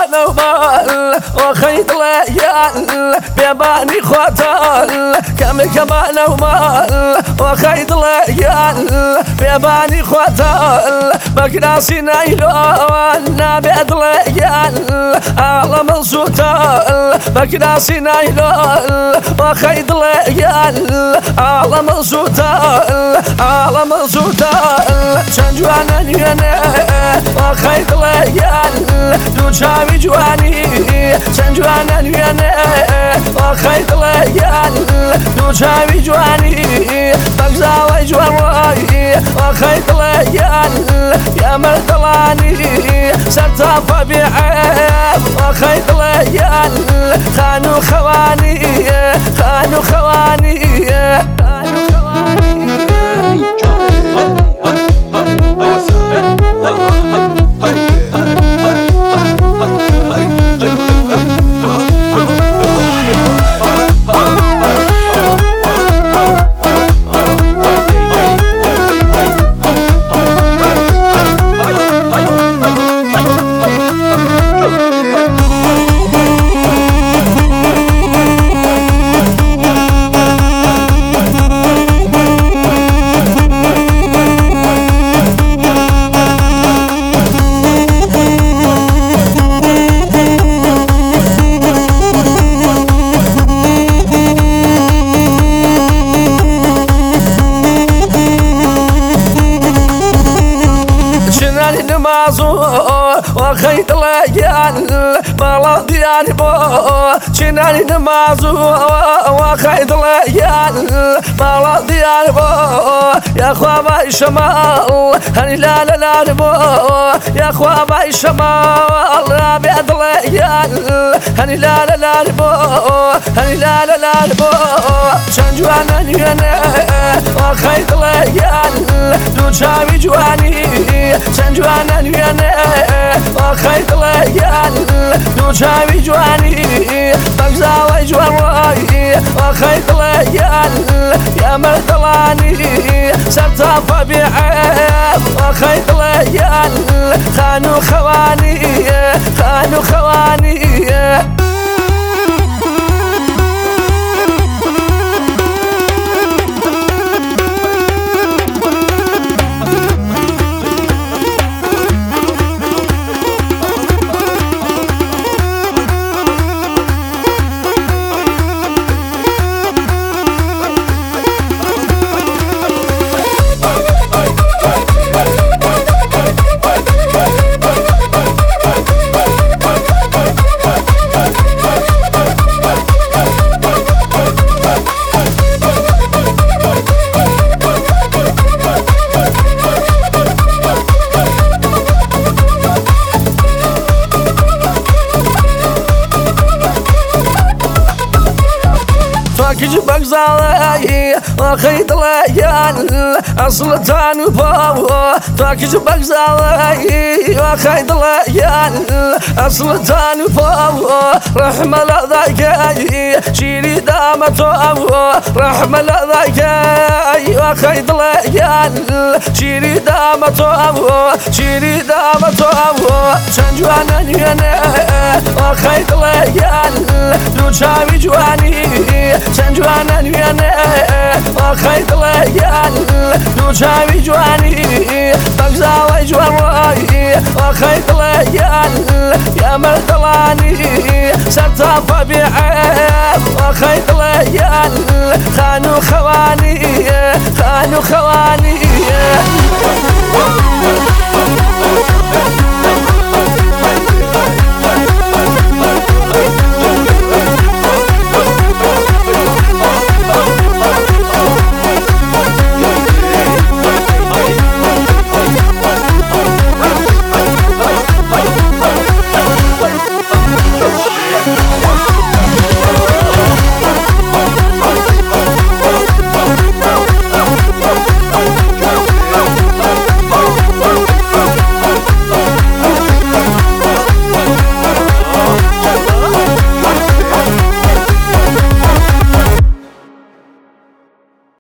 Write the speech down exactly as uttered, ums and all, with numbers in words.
كمان ومال وخيط ليال بيباني خوتال كم كمان ومال وخيط ليال بيباني خوتال بقناسي نايلون نابد ليال عالم السوتال بقناسي نايلون وخيط ليال عالم السوتال عالم السوتال شنجوانا نيانا وخيط ليال دو شاوي جواني شنجوانا نيانا وخيط ليال دو شاوي جواني بقزاوي جواني وخيط ليال يا مردلاني سرطافة بعيب وخيط ليال خانو خواني خانو خواني خانو خواني وخيط ليال مالا دياني بو شناني نمازو وخيط ليال مالا دياني بو يا خوابا شمال هني لا لا لا بو يا خوابا شمال لا بيد ليال هني لا لا لا بو هني لا لا لا بو شنجوانا نيانا وخيط ليال دو شاوي جواني شنجوانا نيانا وخيط ليال دو شاوي جواني بقزاوي جواني وخيط ليال يا مردلاني سرطافة بعيب وخيط ليال خانو خواني خانو خواني كيجي بقزاوي وخيط ليال أصل تانو بابو كيجي بقزاوي وخيط ليال أصل تانو بابو رحمة لذاكي شيري دامتو رحمة لذاكي وخيط ليال شيري دامتو شيري دامتو شنجوانا نيانا وخيط ليال دو شاوي جواني شنجوانا نيانا وخيط ليال دو شاوي جواني بقزاوي جواني وخيط ليال يا مردلاني سرطافة بعيب وخيط ليال خانو خواني خانو خواني